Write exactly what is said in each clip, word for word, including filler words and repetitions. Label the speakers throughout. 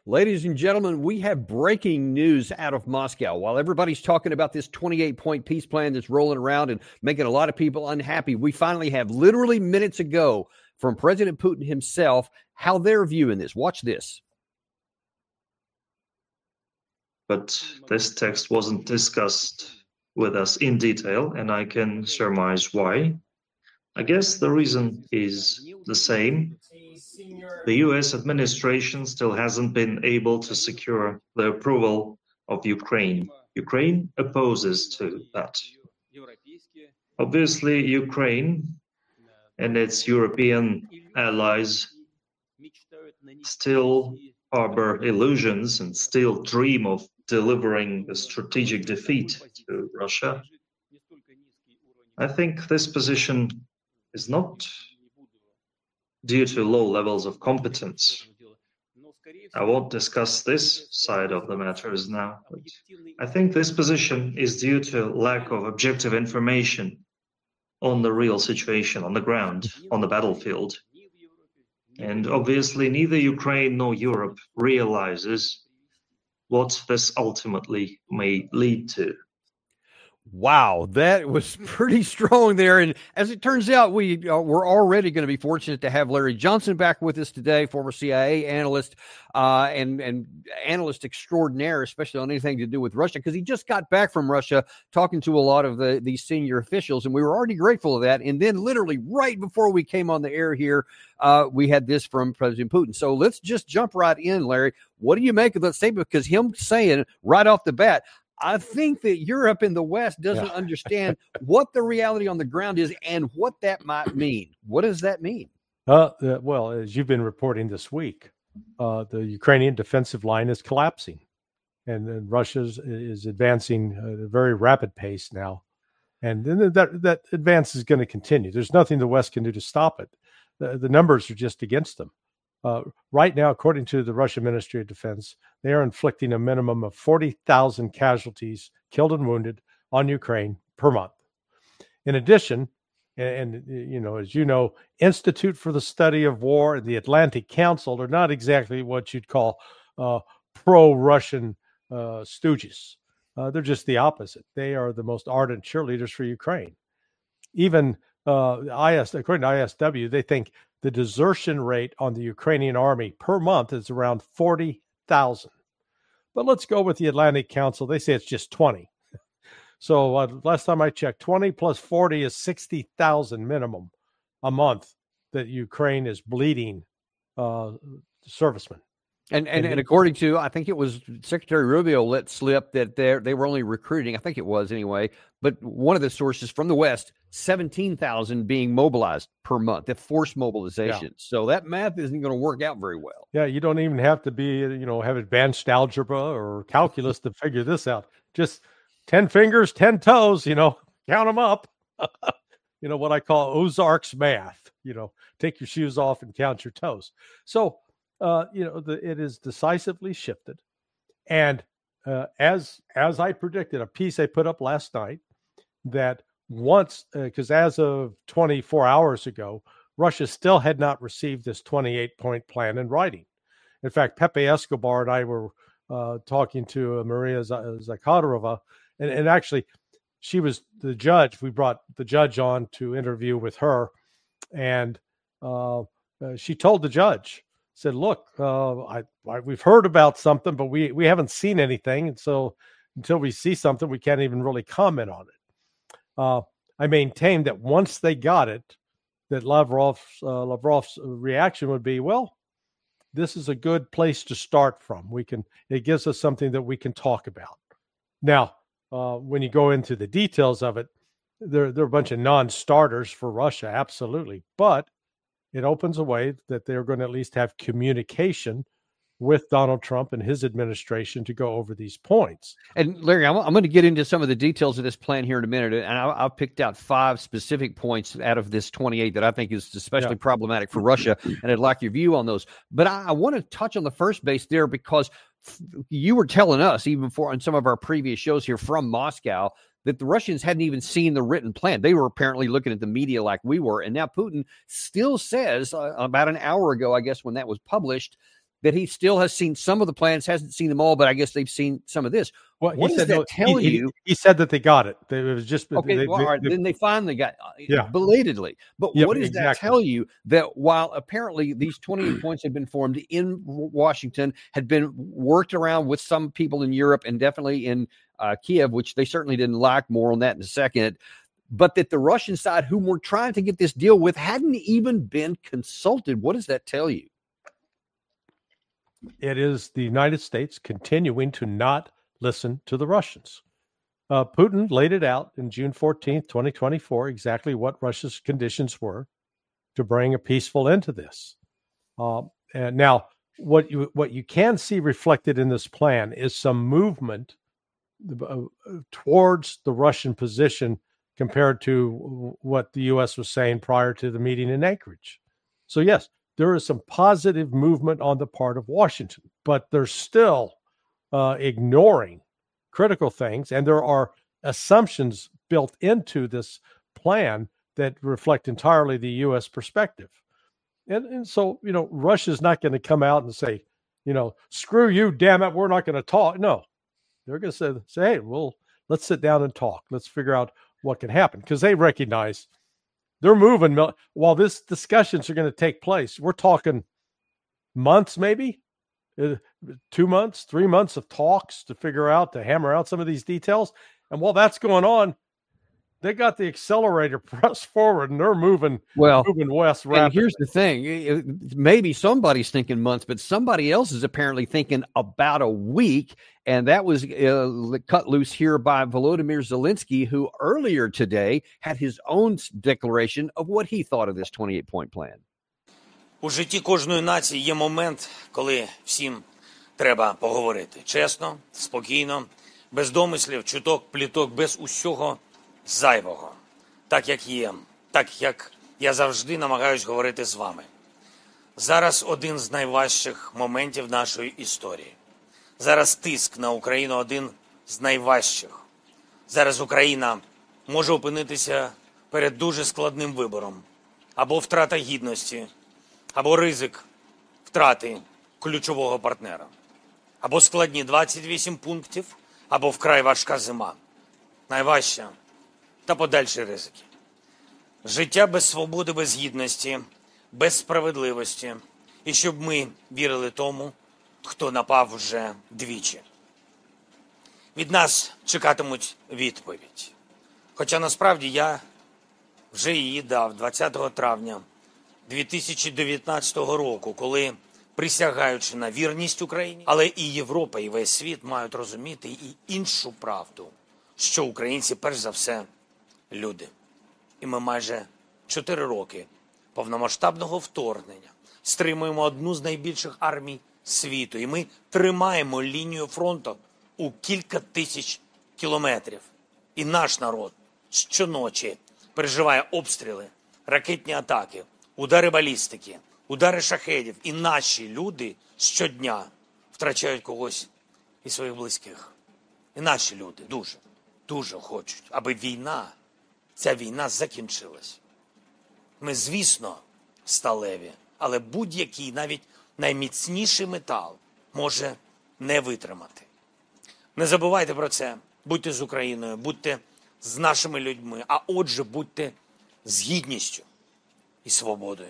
Speaker 1: Ladies and gentlemen, we have breaking news out of Moscow. While everybody's talking about this twenty-eight point peace plan that's rolling around and making a lot of people unhappy, we finally have literally minutes ago from President Putin himself how they're viewing this. Watch this.
Speaker 2: But this text wasn't discussed with us in detail, and I can surmise why. I guess the reason is the same. The U S administration still hasn't been able to secure the approval of Ukraine. Ukraine opposes to that. Obviously, Ukraine and its European allies still harbor illusions and still dream of delivering a strategic defeat to Russia. I think this position is not due to low levels of competence. I won't discuss this side of the matters now, but I think this position is due to lack of objective information on the real situation on the ground, on the battlefield. And obviously neither Ukraine nor Europe realizes what this ultimately may lead to.
Speaker 1: Wow, that was pretty strong there. And as it turns out, we uh, we're already going to be fortunate to have Larry Johnson back with us today, former C I A analyst uh, and, and analyst extraordinaire, especially on anything to do with Russia, because he just got back from Russia talking to a lot of the, the senior officials, and we were already grateful of that. And then literally right before we came on the air here, uh, we had this from President Putin. So let's just jump right in, Larry. What do you make of that statement? Because him saying right off the bat, I think that Europe and the West doesn't yeah. understand what the reality on the ground is and what that might mean. What does that mean?
Speaker 3: Uh, uh, well, as you've been reporting this week, uh, the Ukrainian defensive line is collapsing, and then Russia is advancing at a very rapid pace now. And then that, that advance is going to continue. There's nothing the West can do to stop it. The, the numbers are just against them. Uh, right now, according to the Russian Ministry of Defense, they are inflicting a minimum of forty thousand casualties, killed and wounded, on Ukraine per month. In addition, and, and you know, as you know, Institute for the Study of War and the Atlantic Council are not exactly what you'd call uh, pro-Russian uh, stooges. Uh, they're just the opposite. They are the most ardent cheerleaders for Ukraine. Even uh, I S, according to I S W, they think the desertion rate on the Ukrainian army per month is around forty thousand. But let's go with the Atlantic Council. They say it's just twenty. So uh, last time I checked, twenty plus forty is sixty thousand minimum a month that Ukraine is bleeding uh, servicemen.
Speaker 1: And, and and according to, I think it was Secretary Rubio let slip that they they were only recruiting, I think it was anyway, but one of the sources from the West, seventeen thousand being mobilized per month, the forced mobilization. Yeah. So that math isn't going to work out very well.
Speaker 3: Yeah, you don't even have to be, you know, have advanced algebra or calculus to figure this out. Just ten fingers, ten toes, you know, count them up. You know, what I call Ozarks math, you know, take your shoes off and count your toes. So, Uh, you know, the, it is decisively shifted. And uh, as as I predicted, a piece I put up last night, that once, because uh, as of twenty-four hours ago, Russia still had not received this twenty-eight point plan in writing. In fact, Pepe Escobar and I were uh, talking to uh, Maria Zakharova, and, and actually, she was the judge. We brought the judge on to interview with her, and uh, uh, she told the judge, said, look, uh, I, I, we've heard about something, but we, we haven't seen anything. And so until we see something, we can't even really comment on it. Uh, I maintained that once they got it, that Lavrov's, uh, Lavrov's reaction would be, well, this is a good place to start from. We can, it gives us something that we can talk about. Now, uh, when you go into the details of it, there, there are a bunch of non-starters for Russia, absolutely. But it opens a way that they're going to at least have communication with Donald Trump and his administration to go over these points.
Speaker 1: And Larry, I'm, I'm going to get into some of the details of this plan here in a minute. And I, I've picked out five specific points out of this twenty-eight that I think is especially yeah. problematic for Russia. And I'd like your view on those. But I, I want to touch on the first base there, because f- you were telling us, even before on some of our previous shows here from Moscow, that the Russians hadn't even seen the written plan. They were apparently looking at the media like we were. And now Putin still says, uh, about an hour ago, I guess, when that was published, that he still has seen some of the plans, hasn't seen them all, but I guess they've seen some of this.
Speaker 3: Well,
Speaker 1: what
Speaker 3: he
Speaker 1: does
Speaker 3: said,
Speaker 1: that
Speaker 3: no,
Speaker 1: tell
Speaker 3: he,
Speaker 1: you?
Speaker 3: He, he said that they got it. It was just
Speaker 1: okay.
Speaker 3: They,
Speaker 1: well,
Speaker 3: they,
Speaker 1: all right,
Speaker 3: they,
Speaker 1: then they finally got
Speaker 3: yeah.
Speaker 1: belatedly. But
Speaker 3: Yep,
Speaker 1: what does
Speaker 3: exactly.
Speaker 1: that tell you? That while apparently these twenty-eight points had been formed in Washington, had been worked around with some people in Europe and definitely in uh, Kiev, which they certainly didn't like. More on that in a second. But that the Russian side, whom we're trying to get this deal with, hadn't even been consulted. What does that tell you?
Speaker 3: It is the United States continuing to not listen to the Russians. Uh, Putin laid it out in June fourteenth, twenty twenty-four, exactly what Russia's conditions were to bring a peaceful end to this. Uh, and now, what you what you can see reflected in this plan is some movement uh, towards the Russian position compared to what the U S was saying prior to the meeting in Anchorage. So yes, there is some positive movement on the part of Washington, but they're still uh, ignoring critical things. And there are assumptions built into this plan that reflect entirely the U S perspective. And, and so, you know, Russia's not going to come out and say, you know, screw you, damn it, we're not going to talk. No, they're going to say, say, hey, well, let's sit down and talk. Let's figure out what can happen, because they recognize they're moving. While this discussions are going to take place, we're talking months, maybe uh, two months, three months of talks to figure out, to hammer out some of these details. And while that's going on, they got the accelerator pressed forward and they're moving,
Speaker 1: well,
Speaker 3: moving west rapidly.
Speaker 1: And here's the thing. Maybe somebody's thinking months, but somebody else is apparently thinking about a week. And that was uh, cut loose here by Volodymyr Zelensky, who earlier today had his own declaration of what he thought of this twenty-eight point plan.
Speaker 4: У житті кожної нації є момент, коли всім треба поговорити. Чесно, спокійно, без домислів, чуток, пліток, без усього зайвого. Так, як є. Так, як я завжди намагаюсь говорити з вами. Зараз один з найважчих моментів нашої історії. Зараз тиск на Україну один з найважчих. Зараз Україна може опинитися перед дуже складним вибором. Або втрата гідності, або ризик втрати ключового партнера. Або складні двадцять вісім пунктів, або вкрай важка зима. Найважча та подальші ризики. Життя без свободи, без гідності, без справедливості. І щоб ми вірили тому, хто напав вже двічі. Від нас чекатимуть відповідь. Хоча насправді я вже її дав двадцятого травня дві тисячі дев'ятнадцятого року, коли, присягаючи на вірність Україні, але і Європа, і весь світ мають розуміти і іншу правду, що українці, перш за все, люди. І ми майже чотири роки повномасштабного вторгнення стримуємо одну з найбільших армій світу. І ми тримаємо лінію фронту у кілька тисяч кілометрів. І наш народ щоночі переживає обстріли, ракетні атаки, удари балістики, удари шахедів. І наші люди щодня втрачають когось із своїх близьких. І наші люди дуже, дуже хочуть, аби війна, ця війна закінчилась. Ми, звісно, сталеві, але будь-який, навіть найміцніший метал може не витримати. Не забувайте про це. Будьте з Україною, будьте з нашими людьми, а отже, будьте з гідністю і свободою.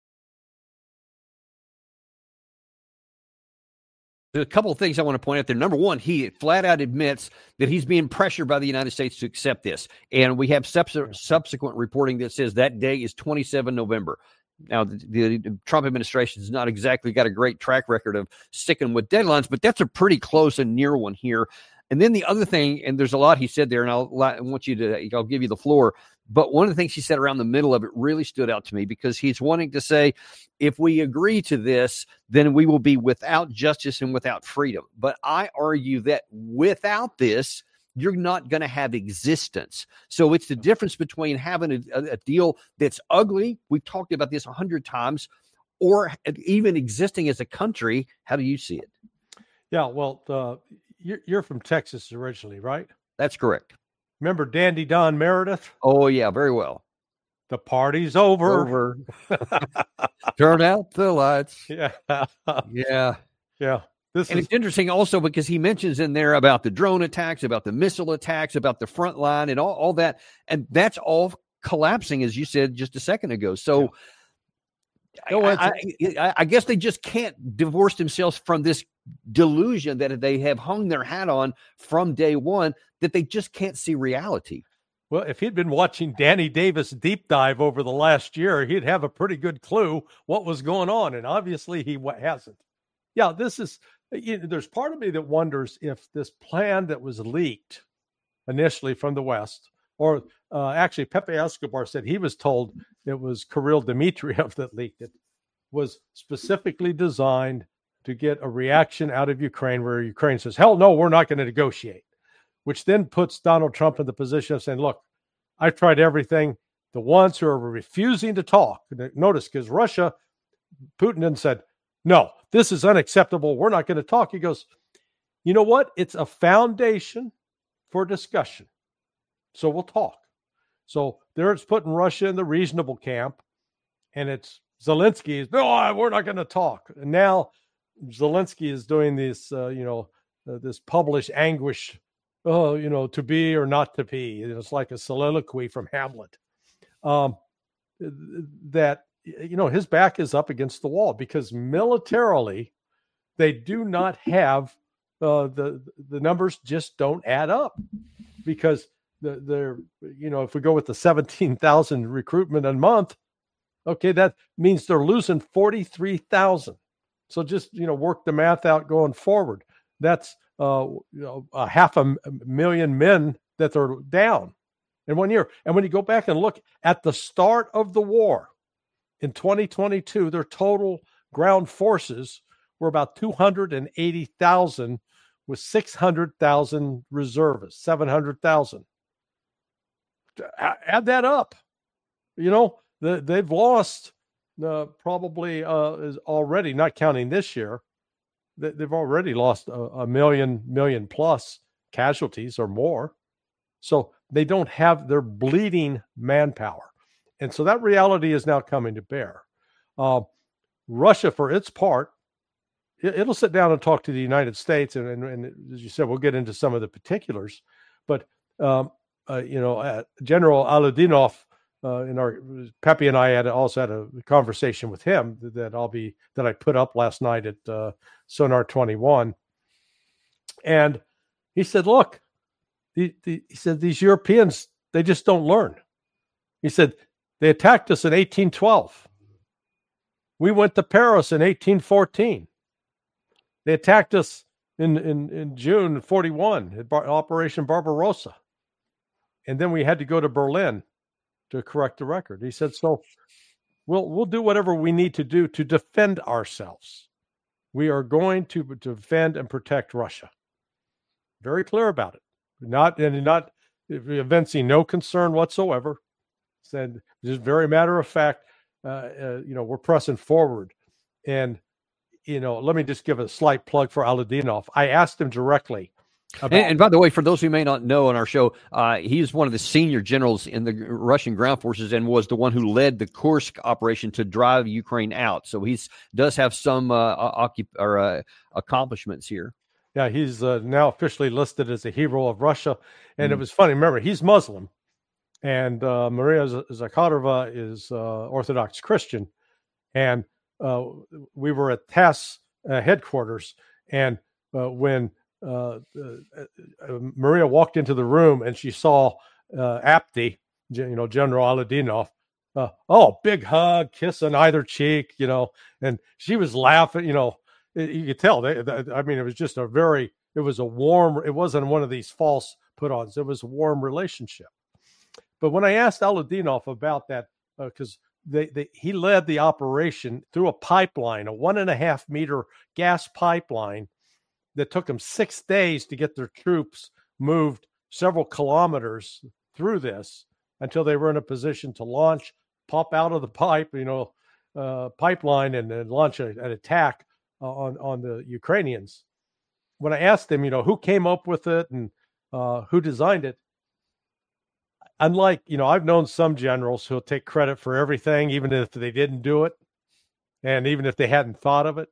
Speaker 1: There's a couple of things I want to point out there. Number one, he flat out admits that he's being pressured by the United States to accept this. And we have subs- subsequent reporting that says that day is the twenty-seventh of November. Now, the, the Trump administration has not exactly got a great track record of sticking with deadlines, but that's a pretty close and near one here. And then the other thing, and there's a lot he said there, and I'll I want you to, I'll give you the floor. But one of the things he said around the middle of it really stood out to me, because he's wanting to say, if we agree to this, then we will be without justice and without freedom. But I argue that without this, you're not going to have existence. So it's the difference between having a, a, a deal that's ugly. We've talked about this a hundred times, or even existing as a country. How do you see it?
Speaker 3: Yeah, well, uh, you're, you're from Texas originally, right?
Speaker 1: That's correct.
Speaker 3: Remember Dandy Don Meredith?
Speaker 1: Oh, yeah, very well.
Speaker 3: The party's over.
Speaker 1: Over. Turn out the lights.
Speaker 3: Yeah.
Speaker 1: Yeah.
Speaker 3: Yeah. This
Speaker 1: and
Speaker 3: is
Speaker 1: it's interesting also because he mentions in there about the drone attacks, about the missile attacks, about the front line and all, all that. And that's all collapsing, as you said just a second ago. So
Speaker 3: yeah. no,
Speaker 1: I, I, I guess they just can't divorce themselves from this delusion that they have hung their hat on from day one, that they just can't see reality.
Speaker 3: Well, if he'd been watching Danny Davis deep dive over the last year, he'd have a pretty good clue what was going on. And obviously he hasn't. Yeah, this is, you know, there's part of me that wonders if this plan that was leaked initially from the West, or uh, actually Pepe Escobar said he was told it was Kirill Dmitriev that leaked it, was specifically designed to get a reaction out of Ukraine where Ukraine says, hell no, we're not going to negotiate, which then puts Donald Trump in the position of saying, look, I've tried everything. The ones who are refusing to talk, notice, because Russia, Putin then said, no, this is unacceptable. We're not going to talk. He goes, you know what? It's a foundation for discussion. So we'll talk. So there it's putting Russia in the reasonable camp, and it's Zelensky is, no, we're not going to talk. And now Zelensky is doing this, uh, you know, uh, this published anguish, oh, you know, to be or not to be. It's like a soliloquy from Hamlet. Um, that, you know, his back is up against the wall because militarily they do not have uh, the the numbers just don't add up because the, they're, you know, if we go with the seventeen thousand recruitment a month, okay, that means they're losing forty-three thousand. So just, you know, work the math out going forward. That's uh, you know, a half a million men that are down in one year. And when you go back and look at the start of the war in twenty twenty-two, their total ground forces were about two hundred eighty thousand with six hundred thousand reservists, seven hundred thousand. Add that up. You know, the, they've lost uh, probably uh, is already, not counting this year, they've already lost a, a million, million plus casualties or more. So they don't have their bleeding manpower. And so that reality is now coming to bear. Uh, Russia, for its part, it, it'll sit down and talk to the United States. And, and, and as you said, we'll get into some of the particulars. But, um, uh, you know, uh, General Aludinov, uh, in our, Pepe and I had also had a conversation with him that I'll be, that I put up last night at uh, Sonar twenty-one. And he said, look, the, the, he said, these Europeans, they just don't learn. He said, they attacked us in eighteen twelve. We went to Paris in eighteen fourteen. They attacked us in, in, in June forty-one at Bar- Operation Barbarossa. And then we had to go to Berlin to correct the record. He said, so we'll, we'll do whatever we need to do to defend ourselves. We are going to defend and protect Russia. Very clear about it. Not, and not evincing no concern whatsoever. Said just very matter of fact, uh, uh, you know, we're pressing forward. And, you know, let me just give a slight plug for Aludinov. I asked him directly about-
Speaker 1: and, and by the way, for those who may not know on our show, uh, he's one of the senior generals in the Russian ground forces and was the one who led the Kursk operation to drive Ukraine out. So he's does have some uh, occup- or, uh, accomplishments here.
Speaker 3: Yeah, he's uh, now officially listed as a hero of Russia. And mm. it
Speaker 1: Mm-hmm.
Speaker 3: was funny. Remember, he's Muslim. And uh, Maria Zakharova is uh, Orthodox Christian. And uh, we were at T A S uh, headquarters. And uh, when uh, uh, Maria walked into the room and she saw uh, Apti, you know, General Aludinov, uh, oh, big hug, kiss on either cheek, you know, and she was laughing, you know, you could tell. They, they, I mean, it was just a very, it was a warm, it wasn't one of these false put-ons. It was a warm relationship. But when I asked Aludinov about that, because uh, they, they, he led the operation through a pipeline, a one and a half meter gas pipeline that took them six days to get their troops moved several kilometers through this until they were in a position to launch, pop out of the pipe, you know, uh, pipeline and then launch a, an attack uh, on, on the Ukrainians. When I asked him, you know, who came up with it and uh, who designed it, unlike, you know, I've known some generals who'll take credit for everything, even if they didn't do it, and even if they hadn't thought of it.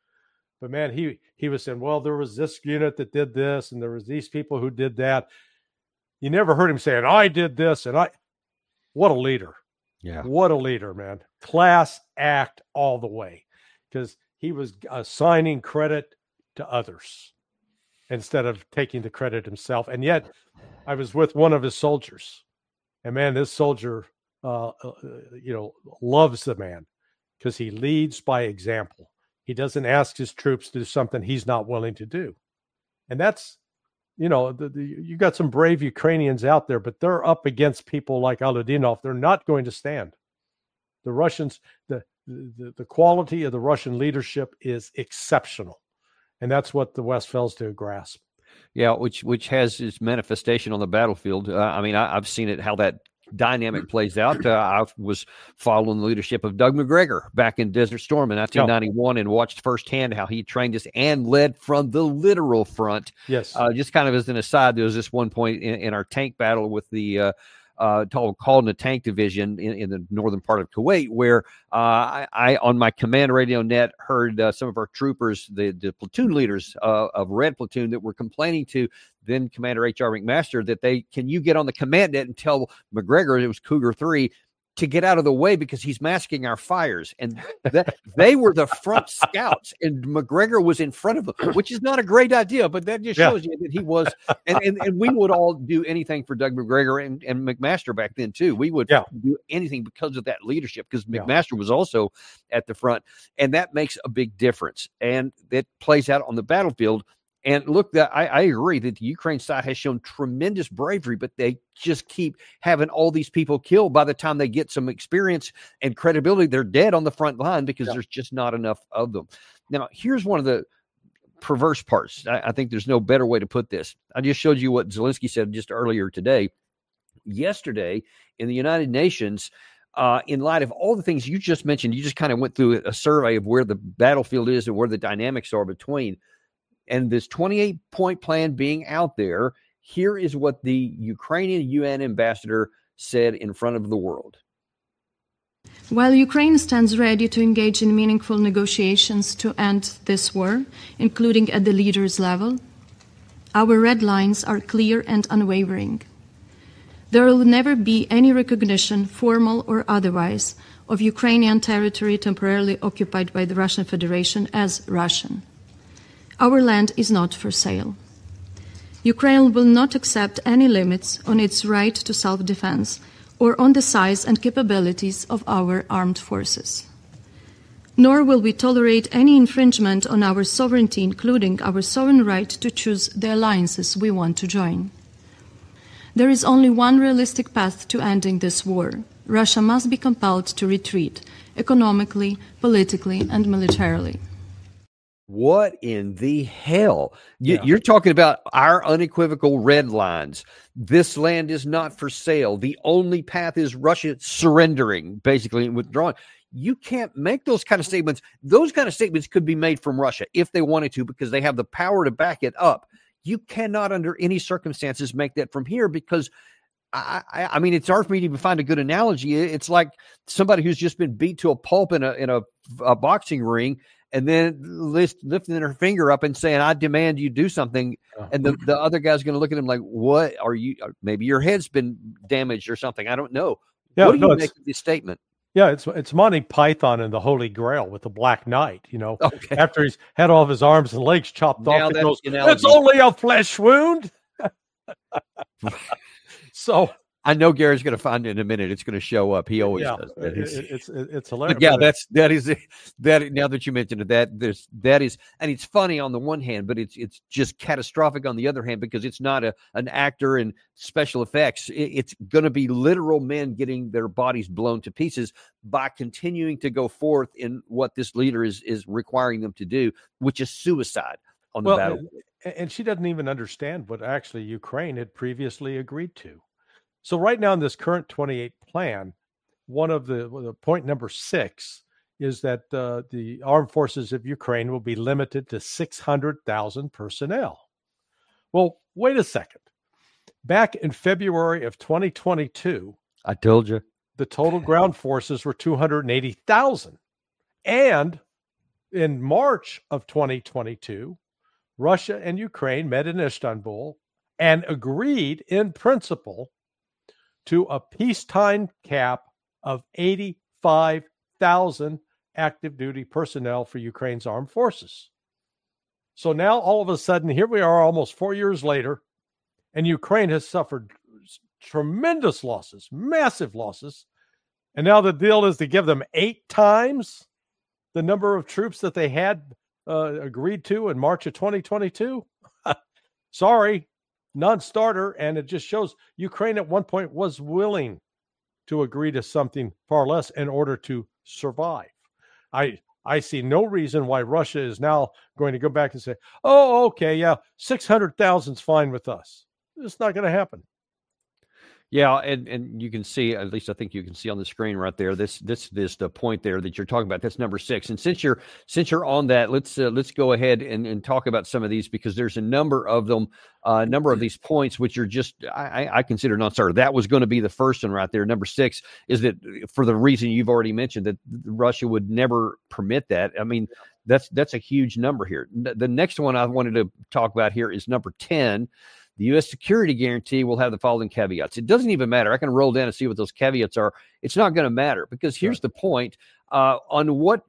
Speaker 3: But man, he he was saying, well, there was this unit that did this, and there was these people who did that. You never heard him saying, I did this, and I. What a leader!
Speaker 1: Yeah,
Speaker 3: what a leader, man! Class act all the way, because he was assigning credit to others instead of taking the credit himself. And yet, I was with one of his soldiers, and man, this soldier, uh, uh, you know, loves the man because he leads by example. He doesn't ask his troops to do something he's not willing to do. And that's, you know, the, the, you got some brave Ukrainians out there, but they're up against people like Aludinov. They're not going to stand. The Russians, the, the, the quality of the Russian leadership is exceptional. And that's what the West fails to grasp.
Speaker 1: Yeah, which which has its manifestation on the battlefield. Uh, I mean, I, I've seen it, how that dynamic plays out. Uh, I was following the leadership of Doug McGregor back in Desert Storm in nineteen ninety-one, and watched firsthand how he trained us and led from the literal front.
Speaker 3: Yes.
Speaker 1: Uh, just kind of as an aside, there was this one point in, in our tank battle with the uh, uh, called in the tank division in, in the northern part of Kuwait, where uh, I, I, on my command radio net, heard uh, some of our troopers, the, the platoon leaders uh, of Red Platoon, that were complaining to then Commander H R McMaster that they, can you get on the command net and tell McGregor, it was Cougar three, to get out of the way because he's masking our fires. And that, they were the front scouts, and McGregor was in front of them, which is not a great idea, but that just shows yeah. you that he was, and, and, and we would all do anything for Doug McGregor and, and McMaster back then too. We would yeah. do anything because of that leadership, because McMaster yeah. was also at the front, and that makes a big difference. And that plays out on the battlefield. And look, that I, I agree that the Ukraine side has shown tremendous bravery, but they just keep having all these people killed. By the time they get some experience and credibility, they're dead on the front line because yeah. there's just not enough of them. Now, here's one of the perverse parts. I, I think there's no better way to put this. I just showed you what Zelensky said just earlier today. Yesterday, in the United Nations, Uh, in light of all the things you just mentioned, you just kind of went through a survey of where the battlefield is and where the dynamics are between. And this twenty-eight point plan being out there, here is what the Ukrainian U N ambassador said in front of the world.
Speaker 5: While Ukraine stands ready to engage in meaningful negotiations to end this war, including at the leaders' level, our red lines are clear and unwavering. There will never be any recognition, formal or otherwise, of Ukrainian territory temporarily occupied by the Russian Federation as Russian. Our land is not for sale. Ukraine will not accept any limits on its right to self-defense or on the size and capabilities of our armed forces. Nor will we tolerate any infringement on our sovereignty, including our sovereign right to choose the alliances we want to join. There is only one realistic path to ending this war. Russia must be compelled to retreat, economically, politically, and militarily.
Speaker 1: What in the hell? You,
Speaker 3: Yeah.
Speaker 1: You're talking about our unequivocal red lines. This land is not for sale. The only path is Russia surrendering, basically, and withdrawing. You can't make those kind of statements. Those kind of statements could be made from Russia if they wanted to, because they have the power to back it up. You cannot, under any circumstances, make that from here, because I, I, I mean, it's hard for me to even find a good analogy. It's like somebody who's just been beat to a pulp in a in a, a boxing ring, and then lift, lifting her finger up and saying, I demand you do something. And the, the other guy's going to look at him like, what are you? Maybe your head's been damaged or something. I don't know.
Speaker 3: Yeah,
Speaker 1: what do
Speaker 3: no,
Speaker 1: you
Speaker 3: it's-
Speaker 1: make of this statement?
Speaker 3: Yeah, it's it's Monty Python and the Holy Grail with the Black Knight. You know,
Speaker 1: Okay.
Speaker 3: after he's had all of his arms and legs chopped
Speaker 1: Now
Speaker 3: off, he
Speaker 1: that's
Speaker 3: goes,
Speaker 1: the analogy.
Speaker 3: "It's only a flesh wound." So
Speaker 1: I know Gary's going to find it in a minute. It's going to show up. He always
Speaker 3: yeah,
Speaker 1: does.
Speaker 3: it,
Speaker 1: That is-
Speaker 3: it- it's it, it's hilarious.
Speaker 1: But yeah,
Speaker 3: But,
Speaker 1: that's that is that. Now that you mentioned it, that there's that is, and it's funny on the one hand, but it's it's just catastrophic on the other hand, because it's not a an actor and special effects. It, it's going to be literal men getting their bodies blown to pieces by continuing to go forth in what this leader is is requiring them to do, which is suicide on the
Speaker 3: well,
Speaker 1: battle.
Speaker 3: and, and she doesn't even understand what actually Ukraine had previously agreed to. So right now in this current twenty-eight plan, one of the, well, the point number six is that uh, the armed forces of Ukraine will be limited to six hundred thousand personnel. Well, wait a second. Back in February of twenty twenty-two,
Speaker 1: I told you.
Speaker 3: the total ground forces were two hundred eighty thousand. And in March of twenty twenty-two, Russia and Ukraine met in Istanbul and agreed in principle to a peacetime cap of eighty-five thousand active duty personnel for Ukraine's armed forces. So now all of a sudden, here we are almost four years later, and Ukraine has suffered tremendous losses, massive losses. And now the deal is to give them eight times the number of troops that they had uh, agreed to in March of twenty twenty-two. Sorry, non-starter. And it just shows Ukraine at one point was willing to agree to something far less in order to survive. I I see no reason why Russia is now going to go back and say, oh, okay, yeah, six hundred thousand is fine with us. It's not going to happen.
Speaker 1: Yeah, and, and you can see, at least I think you can see on the screen right there, this this this the point there that you're talking about. That's number six. And since you're since you're on that, let's uh, let's go ahead and, and talk about some of these, because there's a number of them, a uh, number of these points which are just I, I consider non-starter. That was going to be the first one right there. Number six is that for the reason you've already mentioned, that Russia would never permit that. I mean, that's that's a huge number here. The next one I wanted to talk about here is number ten. The U S security guarantee will have the following caveats. It doesn't even matter. I can roll down and see what those caveats are. It's not going to matter, because here's right. the point. Uh, on what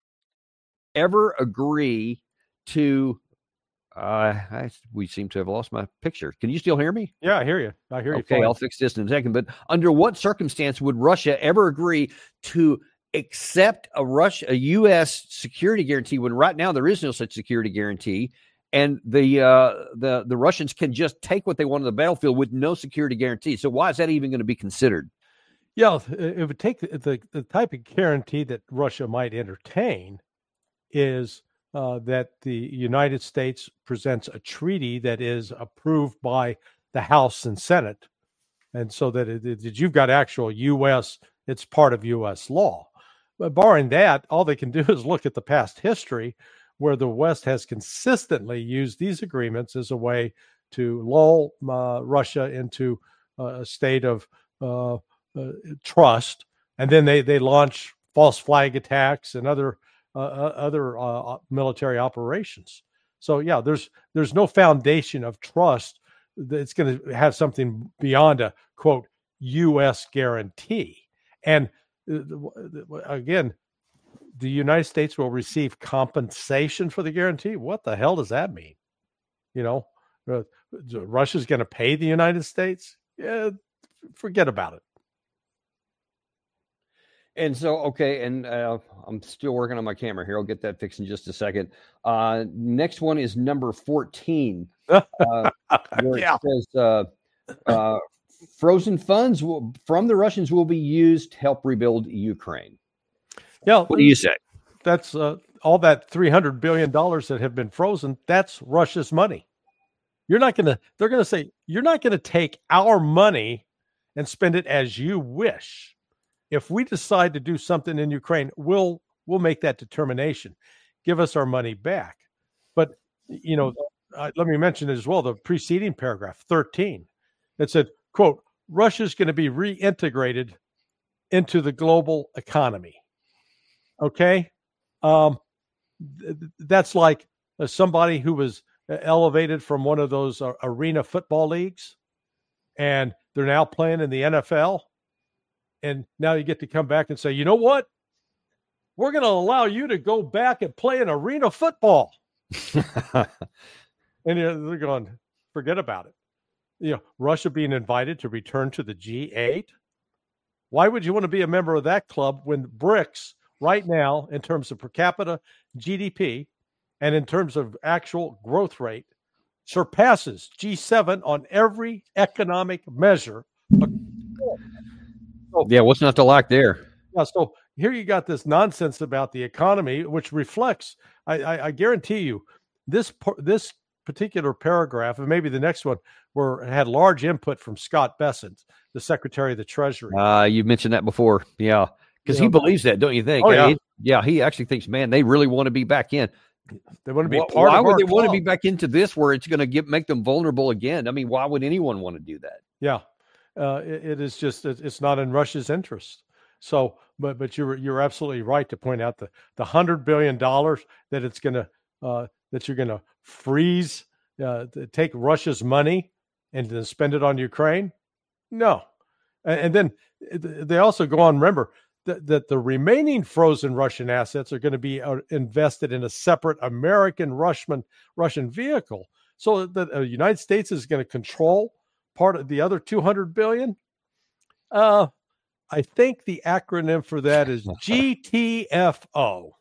Speaker 1: ever agree to, uh, I, we seem to have lost my picture. Can you still hear me?
Speaker 3: Yeah, I hear you. I hear you.
Speaker 1: Okay, fine. I'll fix this in a second. But under what circumstance would Russia ever agree to accept a Russia, a U S security guarantee, when right now there is no such security guarantee? And the uh, the the Russians can just take what they want on the battlefield with no security guarantee. So why is that even going to be considered?
Speaker 3: Yeah, it would take the, the, the type of guarantee that Russia might entertain is uh, that the United States presents a treaty that is approved by the House and Senate. And so that, it, that you've got actual U S, it's part of U S law. But barring that, all they can do is look at the past history, where the West has consistently used these agreements as a way to lull uh, Russia into uh, a state of uh, uh, trust, and then they they launch false flag attacks and other uh, other uh, military operations. So yeah, there's there's no foundation of trust that's going to have something beyond a quote U S guarantee. And uh, again, the United States will receive compensation for the guarantee. What the hell does that mean? You know, uh, Russia's going to pay the United States? Yeah, forget about it.
Speaker 1: And so, okay, and uh, I'm still working on my camera here. I'll get that fixed in just a second. Uh, next one is number fourteen, uh, where
Speaker 3: yeah.
Speaker 1: it says uh, uh, frozen funds will, from the Russians will be used to help rebuild Ukraine.
Speaker 3: Yeah,
Speaker 1: what do you say?
Speaker 3: That's uh, all that three hundred billion dollars that have been frozen. That's Russia's money. You're not going to, they're going to say, you're not going to take our money and spend it as you wish. If we decide to do something in Ukraine, we'll, we'll make that determination. Give us our money back. But, you know, uh, let me mention as well, the preceding paragraph, thirteen, it said, quote, Russia's going to be reintegrated into the global economy. Okay, um, th- that's like uh, somebody who was elevated from one of those uh, arena football leagues, and they're now playing in the N F L. And now you get to come back and say, you know what? We're going to allow you to go back and play in arena football. And they're going, forget about it. You know, Russia being invited to return to the G eight. Why would you want to be a member of that club when BRICS right now, in terms of per capita G D P and in terms of actual growth rate, surpasses G seven on every economic measure?
Speaker 1: So, yeah, what's not to like there?
Speaker 3: Yeah, so here you got this nonsense about the economy, which reflects, I, I, I guarantee you, this this particular paragraph, and maybe the next one, were had large input from Scott Bessent, the Secretary of the Treasury.
Speaker 1: Uh, you mentioned that before. Yeah. Because he believes that, don't you think?
Speaker 3: Oh, yeah.
Speaker 1: He, yeah, he actually thinks, man, they really want to be back in.
Speaker 3: They want to be
Speaker 1: Why,
Speaker 3: part
Speaker 1: why
Speaker 3: of
Speaker 1: would
Speaker 3: our
Speaker 1: they want to
Speaker 3: club.
Speaker 1: be back into this where it's going to get make them vulnerable again? I mean, why would anyone want to do that?
Speaker 3: Yeah, uh, it, it is just it, it's not in Russia's interest. So, but but you're you're absolutely right to point out the the hundred billion dollars that it's going to uh, that you're going to freeze, uh, to take Russia's money and then spend it on Ukraine. No, and, and then they also go on. Remember that that the remaining frozen Russian assets are going to be uh, invested in a separate American Russian Russian vehicle, so that the United States is going to control part of the other two hundred billion. Uh, I think the acronym for that is G T F O.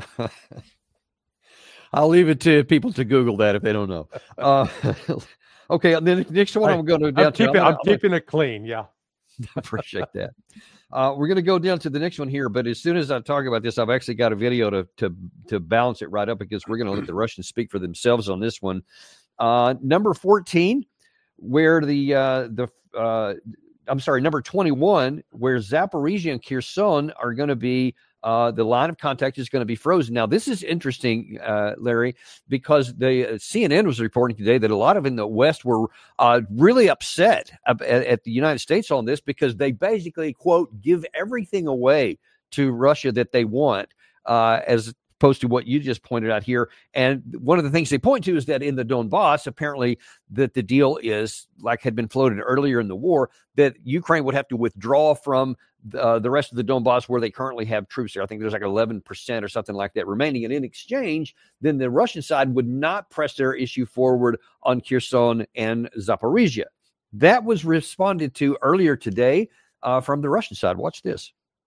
Speaker 1: I'll leave it to people to Google that if they don't know. Uh, okay, and then the next one I, I'm going to down
Speaker 3: I'm keeping,
Speaker 1: to. I'm,
Speaker 3: I'm keeping it clean. Yeah,
Speaker 1: I appreciate that. Uh, we're going to go down to the next one here, but as soon as I talk about this, I've actually got a video to to to balance it right up because we're going to let the Russians speak for themselves on this one. Uh, number fourteen, where the uh, the uh, I'm sorry, number twenty-one, where Zaporizhia and Kherson are going to be, uh, the line of contact is going to be frozen. Now, this is interesting, uh, Larry, because the uh, C N N was reporting today that a lot of in the West were uh, really upset at, at the United States on this because they basically, quote, give everything away to Russia that they want, uh, as opposed to what you just pointed out here. And one of the things they point to is that in the Donbass, apparently that the deal is, like had been floated earlier in the war, that Ukraine would have to withdraw from uh, the rest of the Donbass where they currently have troops there. I think there's like eleven percent or something like that remaining. And in exchange, then the Russian side would not press their issue forward on Kherson and Zaporizhia. That was responded to earlier today uh, from the Russian side. Watch this.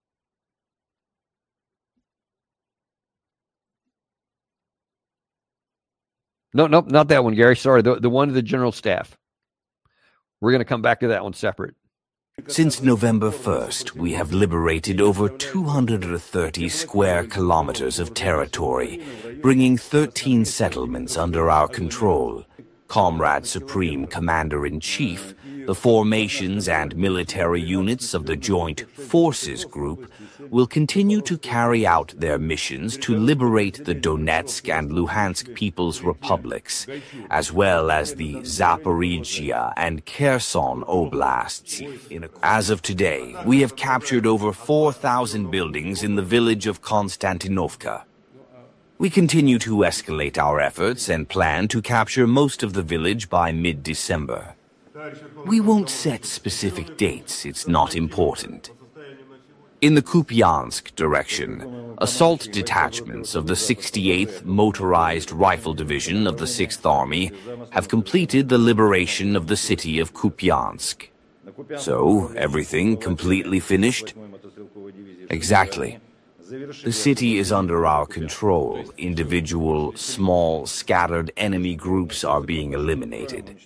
Speaker 1: No, nope, not that one, Gary. Sorry, the, the one to the general staff. We're going to come back to that one separate.
Speaker 6: Since November first, we have liberated over two hundred thirty square kilometers of territory, bringing thirteen settlements under our control. Comrade Supreme Commander-in-Chief, the formations and military units of the Joint Forces Group will continue to carry out their missions to liberate the Donetsk and Luhansk People's Republics, as well as the Zaporizhia and Kherson Oblasts. As of today, we have captured over four thousand buildings in the village of Konstantinovka. We continue to escalate our efforts and plan to capture most of the village by mid-December. We won't set specific dates, it's not important. In the Kupiansk direction, assault detachments of the sixty-eighth Motorized Rifle Division of the sixth Army have completed the liberation of the city of Kupiansk. So, everything completely finished? Exactly. The city is under our control. Individual, small, scattered enemy groups are being eliminated.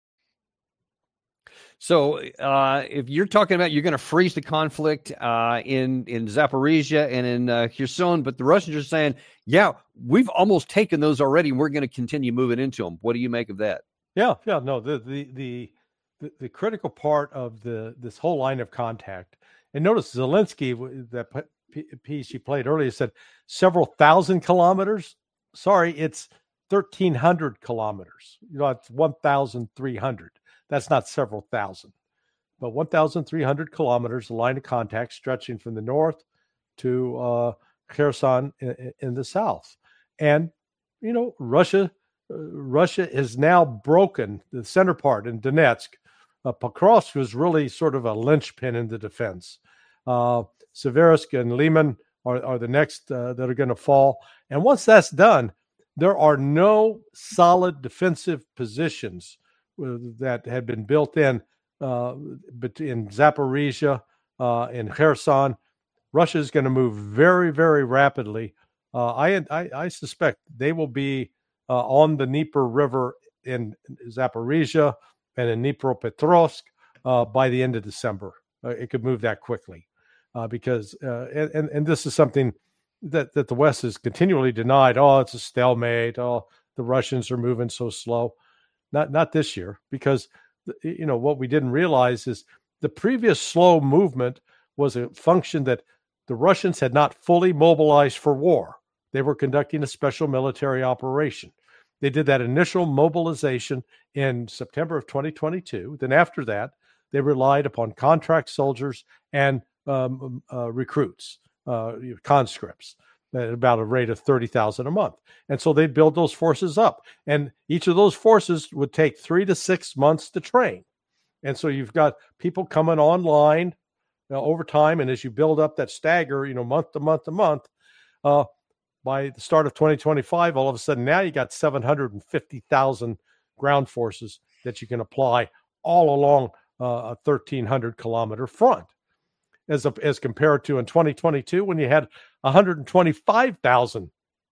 Speaker 1: So uh, if you're talking about you're going to freeze the conflict uh, in, in Zaporizhia and in uh, Kherson, but the Russians are saying, yeah, we've almost taken those already, and we're going to continue moving into them. What do you make of that?
Speaker 3: Yeah, yeah, no, the the the the, the critical part of the this whole line of contact, and notice Zelensky, that piece you played earlier, said several thousand kilometers. Sorry, it's thirteen hundred kilometers. You know, it's one thousand three hundred. That's not several thousand, but one thousand three hundred kilometers, a line of contact stretching from the north to uh, Kherson in, in the south. And, you know, Russia, uh, Russia is now broken the center part in Donetsk. Uh, Pokrovsk was really sort of a linchpin in the defense. Uh, Seversk and Liman are, are the next uh, that are going to fall. And once that's done, there are no solid defensive positions that had been built in uh, in Zaporizhia, uh, in Kherson. Russia is going to move very, very rapidly. Uh, I, I I suspect they will be uh, on the Dnieper River in Zaporizhia and in Dnipropetrovsk uh, by the end of December. Uh, it could move that quickly uh, because uh, and and this is something that that the West has continually denied. Oh, it's a stalemate. Oh, the Russians are moving so slow. Not not this year, because, you know, what we didn't realize is the previous slow movement was a function that the Russians had not fully mobilized for war. they were conducting a special military operation. They did that initial mobilization in September of twenty twenty-two. Then after that, they relied upon contract soldiers and um, uh, recruits, uh, conscripts, at about a rate of thirty thousand a month. And so they'd build those forces up. And each of those forces would take three to six months to train. And so you've got people coming online uh, over time. And as you build up that stagger, you know, month to month to month, uh, by the start of twenty twenty-five, all of a sudden now you got seven hundred fifty thousand ground forces that you can apply all along uh, a thirteen hundred kilometer front. As, a, as compared to in twenty twenty-two, when you had one hundred twenty-five thousand,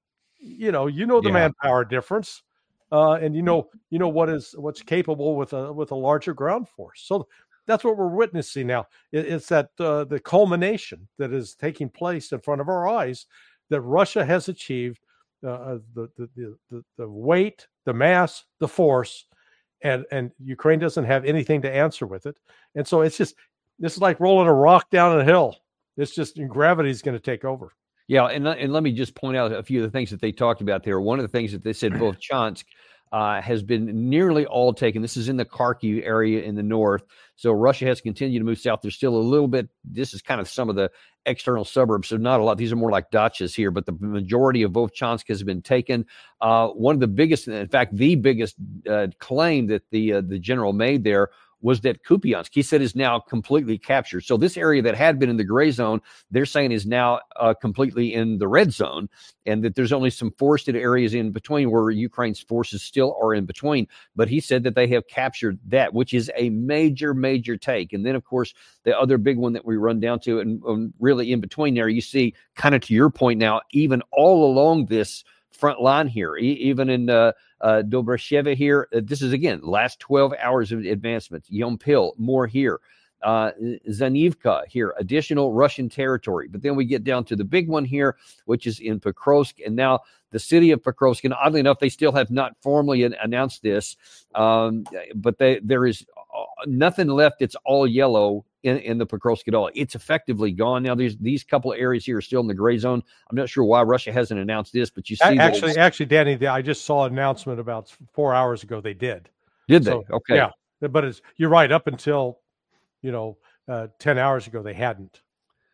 Speaker 3: you know, you know the yeah. manpower difference, uh, and you know, you know what is what's capable with a with a larger ground force. So that's what we're witnessing now. It, it's that uh, the culmination that is taking place in front of our eyes that Russia has achieved uh, the, the the the weight, the mass, the force, and and Ukraine doesn't have anything to answer with it, and so it's just. This is like rolling a rock down a hill. It's just gravity is going to take over.
Speaker 1: Yeah, and and let me just point out a few of the things that they talked about there. One of the things that they said, Vovchansk uh, has been nearly all taken. This is in the Kharkiv area in the north. So Russia has continued to move south. There's still a little bit. This is kind of some of the external suburbs, so not a lot. These are more like dachas here, but the majority of Vovchansk has been taken. Uh, one of the biggest, in fact, the biggest uh, claim that the uh, the general made there was that Kupiansk, he said, is now completely captured. So this area that had been in the gray zone, they're saying is now uh, completely in the red zone, and that there's only some forested areas in between where Ukraine's forces still are in between. But he said that they have captured that, which is a major, major take. And then, of course, the other big one that we run down to, and, and really in between there, you see, kind of to your point now, even all along this front line here, e- even in uh, uh, Dobrasheva here. Uh, this is, again, last twelve hours of advancement. Yompil, more here. Uh, Zanivka here, additional Russian territory. But then we get down to the big one here, which is in Pokrovsk. And now the city of Pokrovsk, and oddly enough, they still have not formally announced this, um, but they, there is nothing left. It's all yellow in, in the Pokrovsk at all. It's effectively gone. Now, there's these couple of areas here are still in the gray zone. I'm not sure why Russia hasn't announced this, but you see.
Speaker 3: Actually,
Speaker 1: those.
Speaker 3: actually, Danny, I just saw an announcement about four hours ago. They did.
Speaker 1: Did they?
Speaker 3: So,
Speaker 1: okay.
Speaker 3: Yeah. But it's, you're right. Up until, you know, uh, ten hours ago, they hadn't.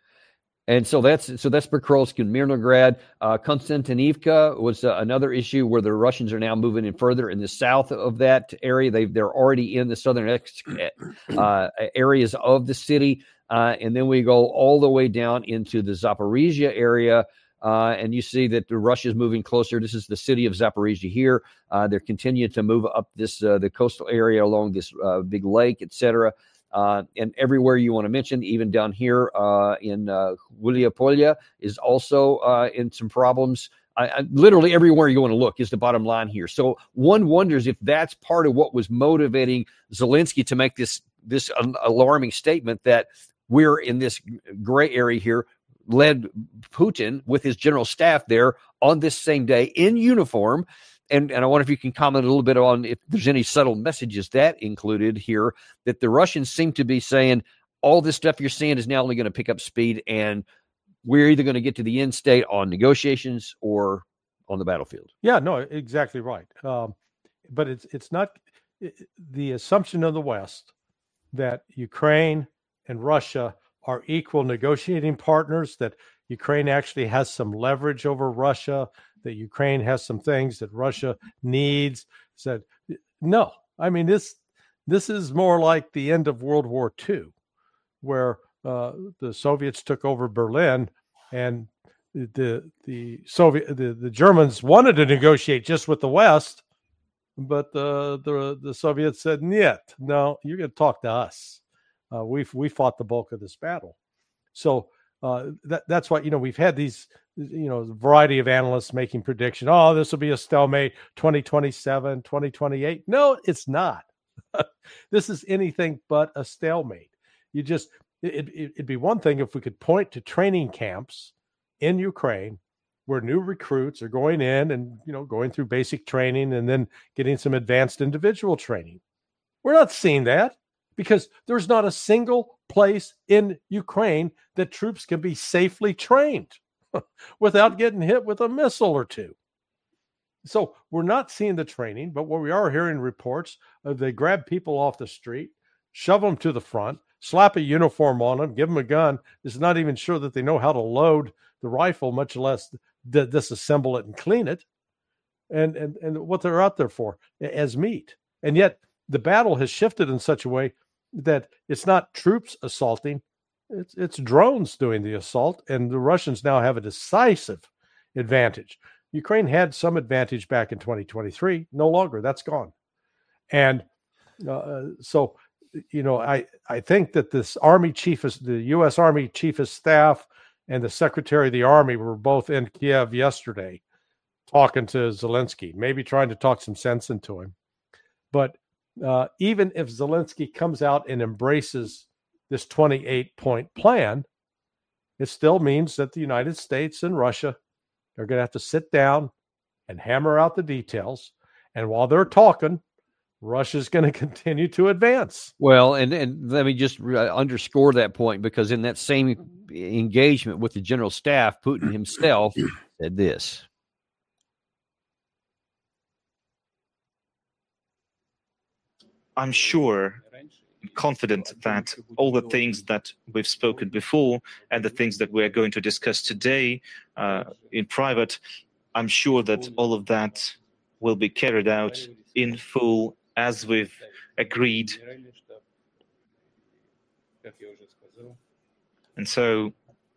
Speaker 1: And so that's so that's Pokrovsk and Mirnograd. Uh, Konstantinivka was uh, another issue where the Russians are now moving in further in the south of that area. They they're already in the southern ex, uh, areas of the city, uh, and then we go all the way down into the Zaporizhia area. Uh, and you see that the Russia is moving closer. This is the city of Zaporizhia here. Uh, they're continuing to move up this uh, the coastal area along this uh, big lake, et cetera. Uh, and everywhere you want to mention, even down here uh, in uh, Huliapolya is also uh, in some problems. I, I, literally everywhere you want to look is the bottom line here. So one wonders if that's part of what was motivating Zelensky to make this this um, alarming statement that we're in this gray area here, led Putin with his general staff there on this same day in uniform. And, and I wonder if you can comment a little bit on if there's any subtle messages that included here, that the Russians seem to be saying all this stuff you're seeing is now only going to pick up speed, and we're either going to get to the end state on negotiations or on the battlefield.
Speaker 3: Yeah, no, exactly right. Um, but it's it's not it, the assumption of the West that Ukraine and Russia are equal negotiating partners, that Ukraine actually has some leverage over Russia, that Ukraine has some things that Russia needs. Said, no, I mean, this this is more like the end of World War Two, where uh, the Soviets took over Berlin, and the the Soviet the, the Germans wanted to negotiate just with the West, but the the, the Soviets said, "Niet, no, you're going to talk to us. Uh, we we fought the bulk of this battle." So uh, that that's why, you know, we've had these, you know, variety of analysts making prediction. Oh, this will be a stalemate, twenty twenty-seven, twenty twenty-eight. No, it's not. This is anything but a stalemate. You just, it, it, it'd be one thing if we could point to training camps in Ukraine where new recruits are going in and, you know, going through basic training and then getting some advanced individual training. We're not seeing that because there's not a single place in Ukraine that troops can be safely trained. without getting hit with a missile or two. So we're not seeing the training, but what we are hearing reports of they grab people off the street, shove them to the front, slap a uniform on them, give them a gun. It's not even sure that they know how to load the rifle, much less d- disassemble it and clean it. And, and, and what they're out there for as meat. And yet the battle has shifted in such a way that it's not troops assaulting, it's, it's drones doing the assault. And the Russians now have a decisive advantage. Ukraine had some advantage back in twenty twenty-three, no longer. That's gone. And uh, so, you know, I, I think that this Army chief, of, the U S Army chief of staff and the Secretary of the Army were both in Kiev yesterday talking to Zelensky, maybe trying to talk some sense into him. But uh, even if Zelensky comes out and embraces this twenty-eight point plan, it still means that the United States and Russia are going to have to sit down and hammer out the details. And while they're talking, Russia's going to continue to advance.
Speaker 1: Well, and, and let me just re- underscore that point, because in that same engagement with the general staff, Putin himself said this.
Speaker 7: I'm sure, confident that all the things that we've spoken before and the things that we're going to discuss today uh, in private, I'm sure that all of that will be carried out in full as we've agreed. And so,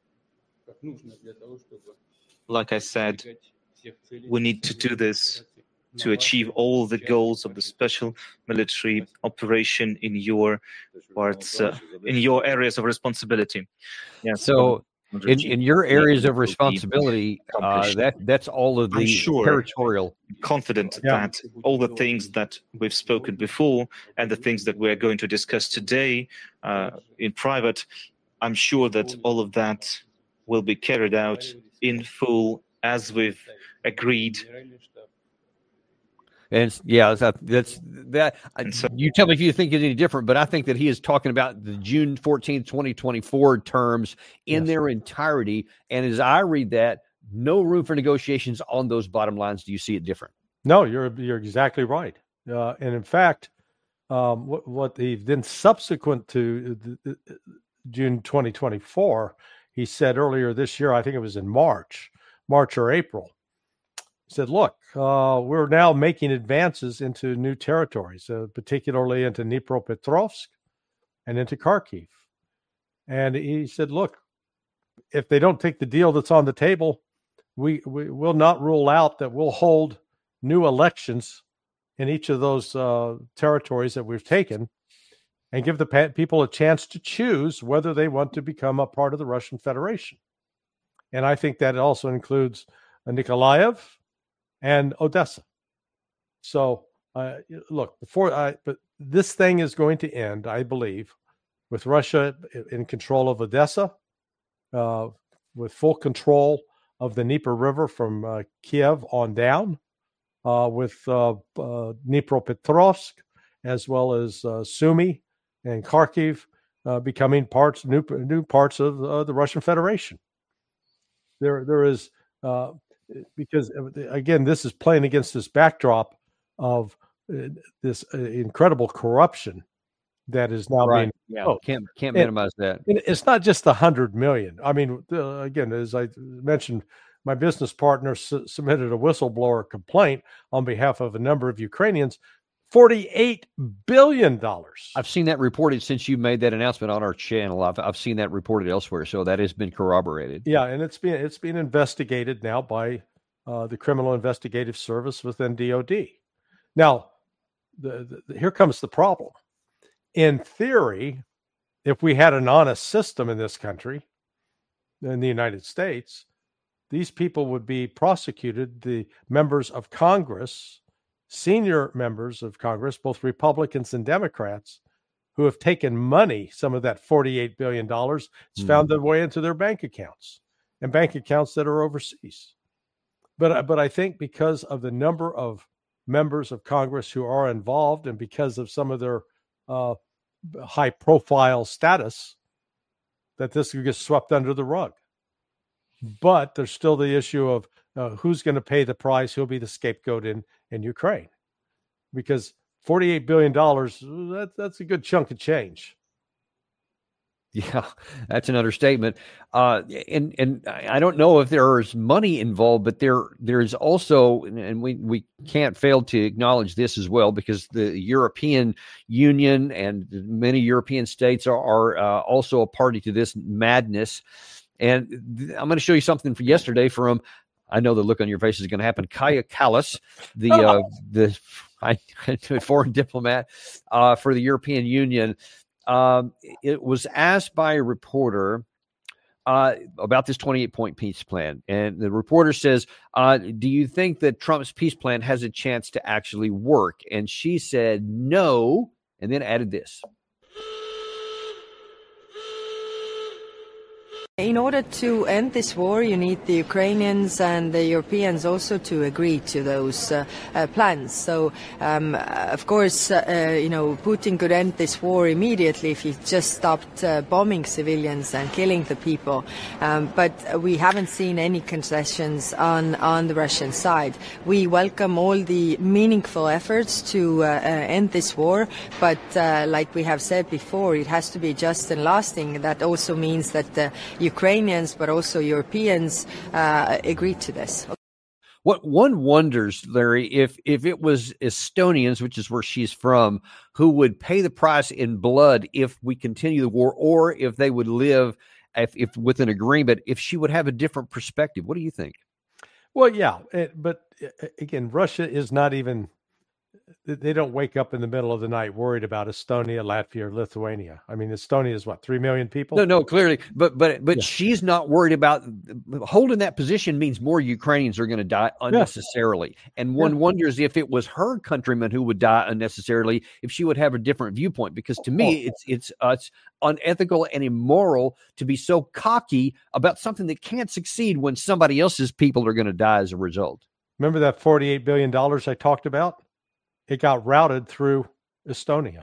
Speaker 7: like I said, we need to do this to achieve all the goals of the special military operation in your parts, uh, in your areas of responsibility. Yes.
Speaker 1: So, in, in your areas of responsibility, uh, that that's all of the
Speaker 7: sure,
Speaker 1: territorial.
Speaker 7: Confident
Speaker 3: Yeah.
Speaker 7: that all the things that we've spoken before and the things that we're going to discuss today uh, in private, I'm sure that all of that will be carried out in full as we've agreed.
Speaker 1: And it's- yeah, that, that's that.
Speaker 7: And so-
Speaker 1: you tell me if you think it's any different, but I think that he is talking about the June fourteenth, twenty twenty-four terms in
Speaker 3: Yes.
Speaker 1: their entirety. And as I read that, no room for negotiations on those bottom lines. Do you see it different?
Speaker 3: No, you're you're exactly right. Uh, and in fact, um, what, what the then subsequent to the, the, June twenty twenty-four, he said earlier this year, I think it was in March, March or April, he said, look, uh, we're now making advances into new territories, uh, particularly into Dnipropetrovsk and into Kharkiv. And he said, look, if they don't take the deal that's on the table, we, we will not rule out that we'll hold new elections in each of those uh, territories that we've taken and give the pa- people a chance to choose whether they want to become a part of the Russian Federation. And I think that also includes uh, Nikolaev and Odessa. So, uh, look, before I, but this thing is going to end, I believe, with Russia in control of Odessa, uh, with full control of the Dnieper River from uh, Kiev on down, uh, with uh, uh, Dnipropetrovsk, as well as uh, Sumy and Kharkiv uh, becoming parts, new new parts of uh, the Russian Federation. There, there is uh, because again, this is playing against this backdrop of uh, this uh, incredible corruption that is now being.
Speaker 1: Yeah.
Speaker 3: Oh,
Speaker 1: Can't can't
Speaker 3: and-
Speaker 1: minimize that.
Speaker 3: And it's not just the hundred million. I mean, uh, again, as I mentioned, my business partner su- submitted a whistleblower complaint on behalf of a number of Ukrainians. Forty-eight billion dollars.
Speaker 1: I've seen that reported since you made that announcement on our channel. I've I've seen that reported elsewhere, so that has been corroborated.
Speaker 3: Yeah, and it's being it's being investigated now by uh, the Criminal Investigative Service within D O D. Now, the, the, here comes the problem. In theory, if we had an honest system in this country, in the United States, these people would be prosecuted. The members of Congress, senior members of Congress, both Republicans and Democrats, who have taken money, some of that forty-eight billion dollars, it's
Speaker 1: Mm.
Speaker 3: found their way into their bank accounts and bank accounts that are overseas. But, but I think because of the number of members of Congress who are involved and because of some of their uh, high profile status, that this could get swept under the rug. but there's still the issue of uh, who's going to pay the price, who'll be the scapegoat in, in Ukraine. Because forty-eight billion dollars, that, that's a good chunk of change.
Speaker 1: Yeah, that's an understatement. Uh, and and I don't know if there is money involved, but there there's also, and we, we can't fail to acknowledge this as well, because the European Union and many European states are, are uh, also a party to this madness. And th- I'm going to show you something from yesterday from, I know the look on your face is going to happen, Kaja Kallas, the uh, the I, foreign diplomat uh, for the European Union. Um, it was asked by a reporter uh, about this twenty-eight point peace plan. And the reporter says, uh, do you think that Trump's peace plan has a chance to actually work? And she said, no, and then added this.
Speaker 8: In order to end this war, you need the Ukrainians and the Europeans also to agree to those uh, uh, plans. So, um, of course, uh, uh, you know, Putin could end this war immediately if he just stopped uh, bombing civilians and killing the people. Um, but we haven't seen any concessions on, on the Russian side. We welcome all the meaningful efforts to uh, uh, end this war, but uh, like we have said before, it has to be just and lasting. That also means that the Ukrainians, but also Europeans, uh, agreed to this.
Speaker 1: What one wonders, Larry, if if it was Estonians, which is where she's from, who would pay the price in blood if we continue the war, or if they would live if, if with an agreement, if she would have a different perspective. What do you think?
Speaker 3: Well, yeah, it, but again, Russia is not even, they don't wake up in the middle of the night worried about Estonia, Latvia, or Lithuania. I mean, Estonia is what, three million people?
Speaker 1: No, no, clearly. But but but
Speaker 3: Yeah.
Speaker 1: she's not worried about holding that position means more Ukrainians are going to die unnecessarily. And one
Speaker 3: Yeah.
Speaker 1: wonders if it was her countrymen who would die unnecessarily, if she would have a different viewpoint. Because to me, it's it's uh, it's unethical and immoral to be so cocky about something that can't succeed when somebody else's people are going to die as a result.
Speaker 3: Remember that forty-eight billion dollars I talked about? It got routed through Estonia.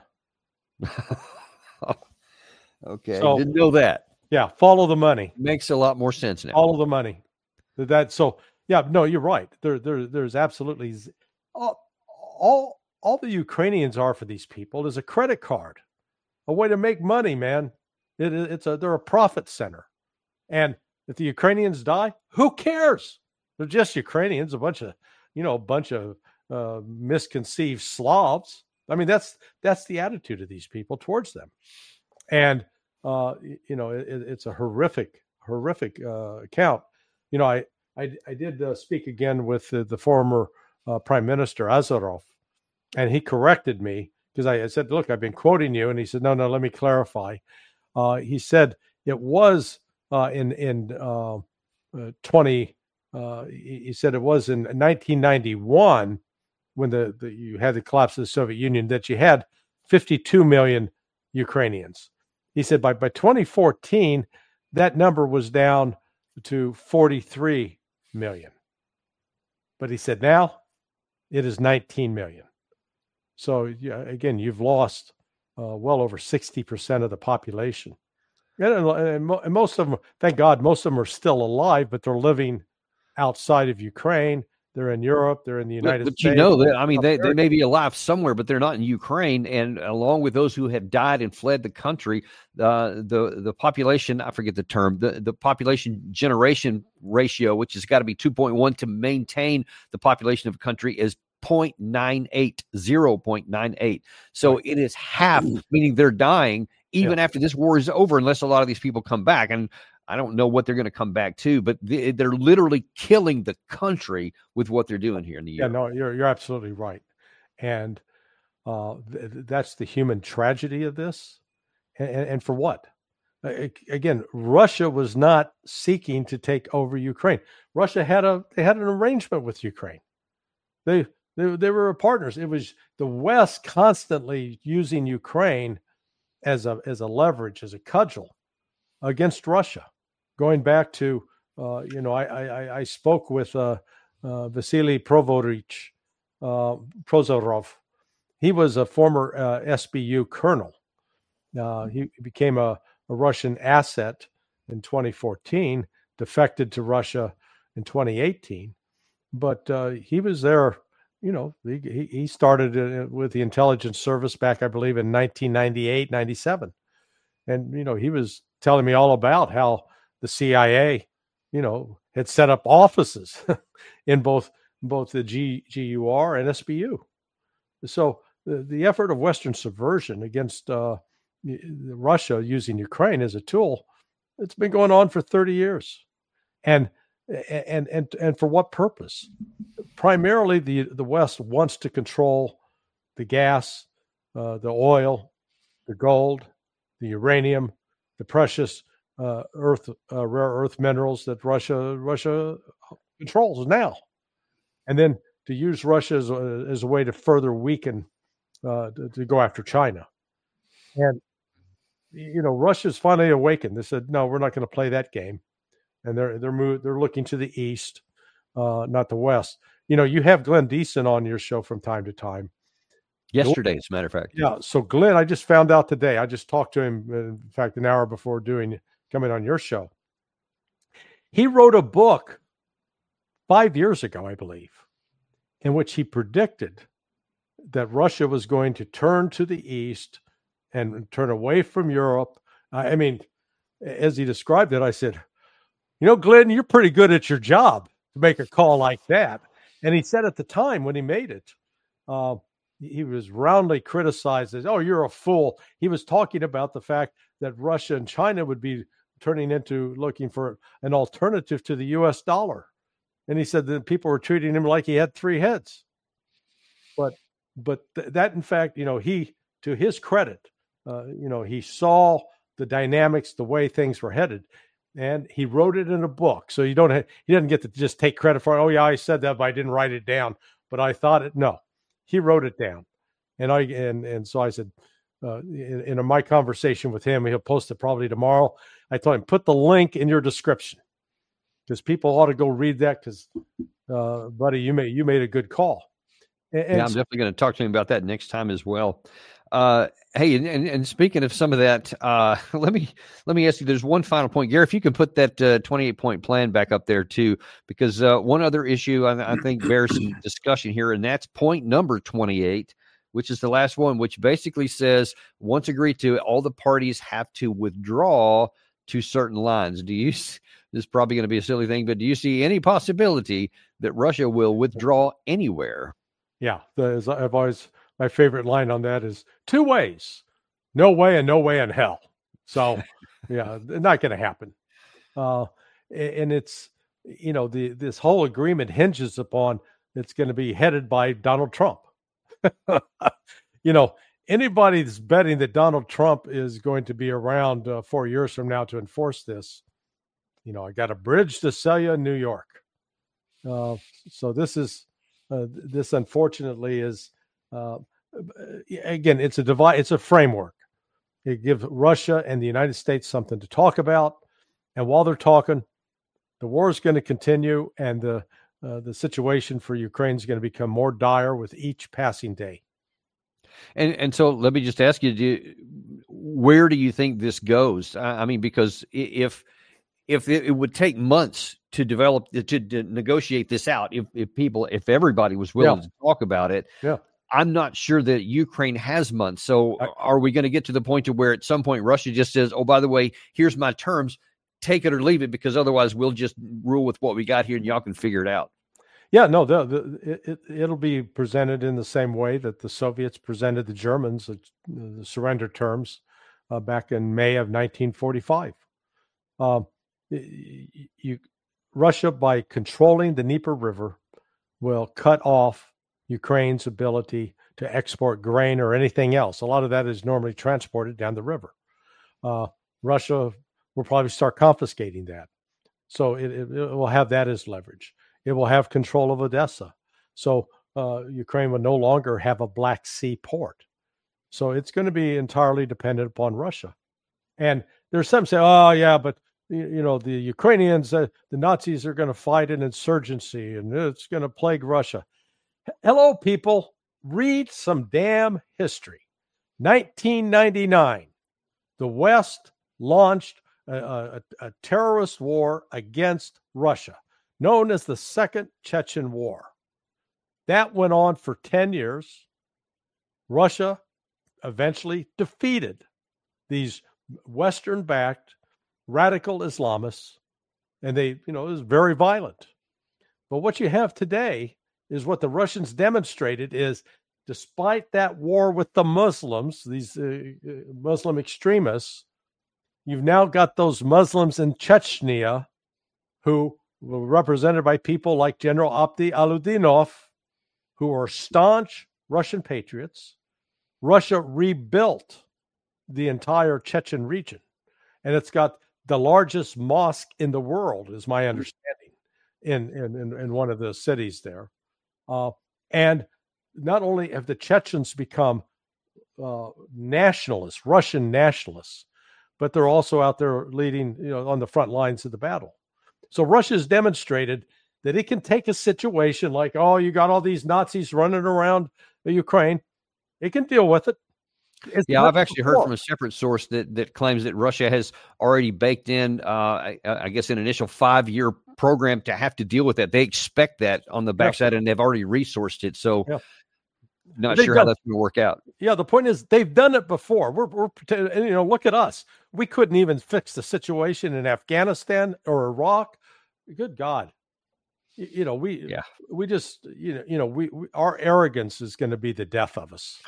Speaker 1: Okay,
Speaker 3: So-
Speaker 1: didn't know that.
Speaker 3: Yeah, follow the money.
Speaker 1: Makes a lot more sense now.
Speaker 3: Follow the money. That- That so yeah, no, you're right. There, there, there's absolutely z- all, all, all the Ukrainians are for these people is a credit card, a way to make money, man. It, it- it's a they're a profit center, and if the Ukrainians die, who cares? They're just Ukrainians, a bunch of you know, a bunch of uh, misconceived Slavs. I mean, that's that's the attitude of these people towards them, and uh, y- you know, it, it's a horrific, horrific uh, account. You know, I I, I did uh, speak again with the, the former uh, Prime Minister Azarov, and he corrected me because I, I said, "Look, I've been quoting you," and he said, "No, no, let me clarify." Uh, he said it was uh, in in uh, uh, twenty. Uh, he, he said it was in nineteen ninety-one. When the, the you had the collapse of the Soviet Union, that you had fifty-two million Ukrainians. He said by, by twenty fourteen, that number was down to forty-three million. But he said now it is nineteen million. So yeah, again, you've lost uh, well over sixty percent of the population. And, and, mo- and most of them, thank God, most of them are still alive, but they're living outside of Ukraine. They're in Europe. They're in the United
Speaker 1: But, but
Speaker 3: States.
Speaker 1: you know that, I mean,
Speaker 3: South
Speaker 1: they, they
Speaker 3: America.
Speaker 1: may be alive somewhere, but they're not in Ukraine. And along with those who have died and fled the country, uh, the the population, I forget the term, the, the population generation ratio, which has got to be two point one to maintain the population of a country, is zero point nine eight, zero point nine eight. So it is half, meaning they're dying even after this war is over, unless a lot of these people come back. And I don't know what they're going to come back to, but they, they're literally killing the country with what they're doing here in the
Speaker 3: Yeah,
Speaker 1: U S.
Speaker 3: no, you're you're absolutely right, and uh, th- th- that's the human tragedy of this. And, and, and for what? Uh, a- Again, Russia was not seeking to take over Ukraine. Russia had a they had an arrangement with Ukraine. They they they were partners. It was the West constantly using Ukraine as a as a leverage, as a cudgel against Russia. Going back to, uh, you know, I, I, I spoke with uh, uh, Vasily Provorich, uh, Prozorov. He was a former uh, S B U colonel. Uh, he became a, a Russian asset in twenty fourteen, defected to Russia in twenty eighteen. But uh, he was there, you know, he, he started with the intelligence service back, I believe, in nineteen ninety-eight, ninety-seven. And, you know, he was telling me all about how the C I A, you know, had set up offices in both both the G, GUR and S B U. So the, the effort of Western subversion against uh, Russia using Ukraine as a tool, it's been going on for thirty years. And and and and for what purpose? Primarily, the, the West wants to control the gas, uh, the oil, the gold, the uranium, the precious uh, earth, uh, rare earth minerals that Russia Russia controls now, and then to use Russia as a, as a way to further weaken, uh, to, to go after China. And you know, Russia's finally awakened. They said, "No, we're not going to play that game," and they're they're move, they're looking to the east, uh, not the west. You know, you have Glenn Deason on your show from time to time.
Speaker 1: Yesterday, as a matter of fact.
Speaker 3: Yeah. So Glenn, I just found out today. I just talked to him, in fact, an hour before doing coming on your show. He wrote a book five years ago, I believe, in which he predicted that Russia was going to turn to the east and turn away from Europe. I mean, as he described it, I said, you know, Glenn, you're pretty good at your job to make a call like that. And he said at the time when he made it, uh, he was roundly criticized as, oh, you're a fool. He was talking about the fact that Russia and China would be turning into looking for an alternative to the U S dollar. And he said that people were treating him like he had three heads. But but th- that, in fact, you know, he, to his credit, uh, you know, he saw the dynamics, the way things were headed. And he wrote it in a book. So you don't have, he doesn't get to just take credit for it. Oh, yeah, I said that, but I didn't write it down. But I thought it. No, he wrote it down. And I and and so I said, uh, in, in my conversation with him, he'll post it probably tomorrow. I told him, put the link in your description because people ought to go read that because, uh, buddy, you made you made a good call. And, and
Speaker 1: yeah, I'm definitely going to talk to him about that next time as well. Uh, hey, and, and, and speaking of some of that, uh, let me let me ask you. There's one final point, Gary. If you can put that uh, twenty-eight point plan back up there too, because uh, one other issue I, I think bears some discussion here, and that's point number twenty-eight, which is the last one, which basically says once agreed to, all the parties have to withdraw to certain lines. Do you? This is probably going to be a silly thing, but do you see any possibility that Russia will withdraw anywhere?
Speaker 3: Yeah, the, I've always. My favorite line on that is two ways, no way and no way in hell. So, yeah, not going to happen. Uh, and it's, you know, the this whole agreement hinges upon it's going to be headed by Donald Trump. You know, anybody that's betting that Donald Trump is going to be around uh, four years from now to enforce this, you know, I got a bridge to sell you in New York. Uh, so this is, uh, this unfortunately is, Uh, again, it's a divide. It's a framework. It gives Russia and the United States something to talk about, and while they're talking, the war is going to continue, and the uh, the situation for Ukraine is going to become more dire with each passing day.
Speaker 1: And and so let me just ask you: do you, where do you think this goes? I, I mean, because if if it, it would take months to develop to, to negotiate this out, if if people, if everybody was willing
Speaker 3: Yeah.
Speaker 1: to talk about it,
Speaker 3: Yeah.
Speaker 1: I'm not sure that Ukraine has months. So are we going to get to the point to where at some point Russia just says, oh, by the way, here's my terms, take it or leave it, because otherwise we'll just rule with what we got here and y'all can figure it out?
Speaker 3: Yeah, no, the, the, it, it'll be presented in the same way that the Soviets presented the Germans the, the surrender terms uh, back in May of nineteen forty-five. Um, you, Russia, by controlling the Dnieper River, will cut off Ukraine's ability to export grain or anything else. A lot of that is normally transported down the river. Uh, Russia will probably start confiscating that. So it, it, it will have that as leverage. It will have control of Odessa. So uh, Ukraine will no longer have a Black Sea port. So it's going to be entirely dependent upon Russia. And there's some say, oh, yeah, but you, you know, the Ukrainians, uh, the Nazis are going to fight an insurgency and it's going to plague Russia. Hello, people. Read some damn history. nineteen ninety-nine, the West launched a, a, a terrorist war against Russia, known as the Second Chechen War. That went on for ten years. Russia eventually defeated these Western-backed radical Islamists, and they, you know, it was very violent. But what you have today is what the Russians demonstrated is, despite that war with the Muslims, these uh, Muslim extremists, you've now got those Muslims in Chechnya who were represented by people like General Abdi Aludinov, who are staunch Russian patriots. Russia rebuilt the entire Chechen region, and it's got the largest mosque in the world, is my understanding, in in in, in one of the cities there. Uh, and not only have the Chechens become uh, nationalists, Russian nationalists, but they're also out there leading, you know, on the front lines of the battle. So Russia's demonstrated that it can take a situation like, oh, you got all these Nazis running around the Ukraine. It can deal with it. It's
Speaker 1: yeah, I've actually heard from a separate source that that claims that Russia has already baked in, uh, I, I guess, an initial five-year program to have to deal with that. They expect that on the backside, yeah. and they've already resourced it. So, yeah. not they've sure done, how that's going to work out.
Speaker 3: Yeah, the point is they've done it before. We're, we're, you know, look at us. We couldn't even fix the situation in Afghanistan or Iraq. Good God. You, you know, we,
Speaker 1: yeah. we
Speaker 3: just, you know, you know, we, we our arrogance is going to be the death of us.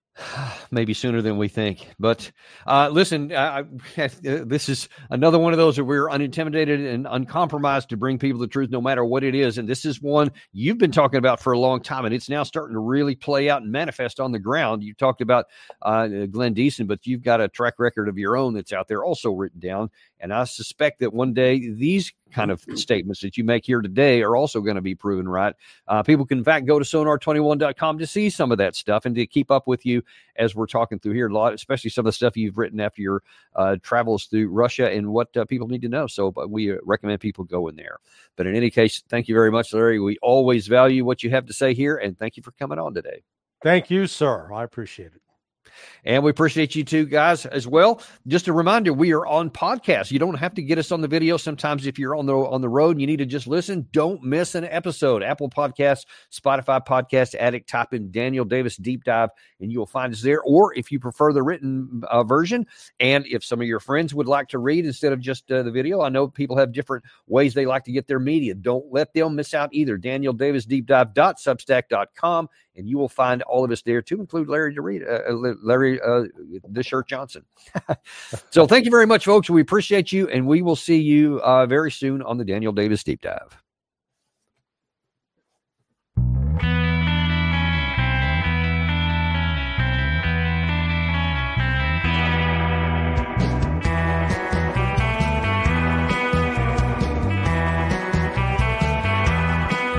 Speaker 1: Maybe sooner than we think. But uh, listen, I, I, this is another one of those where we're unintimidated and uncompromised to bring people the truth no matter what it is. And this is one you've been talking about for a long time, and it's now starting to really play out and manifest on the ground. You talked about uh, Glenn Deason, but you've got a track record of your own that's out there also written down. And I suspect that one day these kind of statements that you make here today are also going to be proven right. Uh, people can, in fact, go to sonar twenty-one dot com to see some of that stuff and to keep up with you as we're talking through here, a lot, especially some of the stuff you've written after your uh, travels through Russia and what uh, people need to know. So but we uh, recommend people go in there. But in any case, thank you very much, Larry. We always value what you have to say here, and thank you for coming on today.
Speaker 3: Thank you, sir. I appreciate it.
Speaker 1: And we appreciate you two guys as well. Just a reminder, we are on podcast. You don't have to get us on the video. Sometimes if you're on the on the road and you need to just listen, don't miss an episode. Apple Podcasts, Spotify Podcast Addict, type in Daniel Davis Deep Dive, and you'll find us there. Or if you prefer the written uh, version, and if some of your friends would like to read instead of just uh, the video, I know people have different ways they like to get their media. Don't let them miss out either. Daniel Davis Deep Dive dot substack dot com, and you will find all of us there, to include Larry DeRita, uh, Larry uh, the Shirt Johnson. So thank you very much, folks. We appreciate you, and we will see you uh, very soon on the Daniel Davis Deep Dive.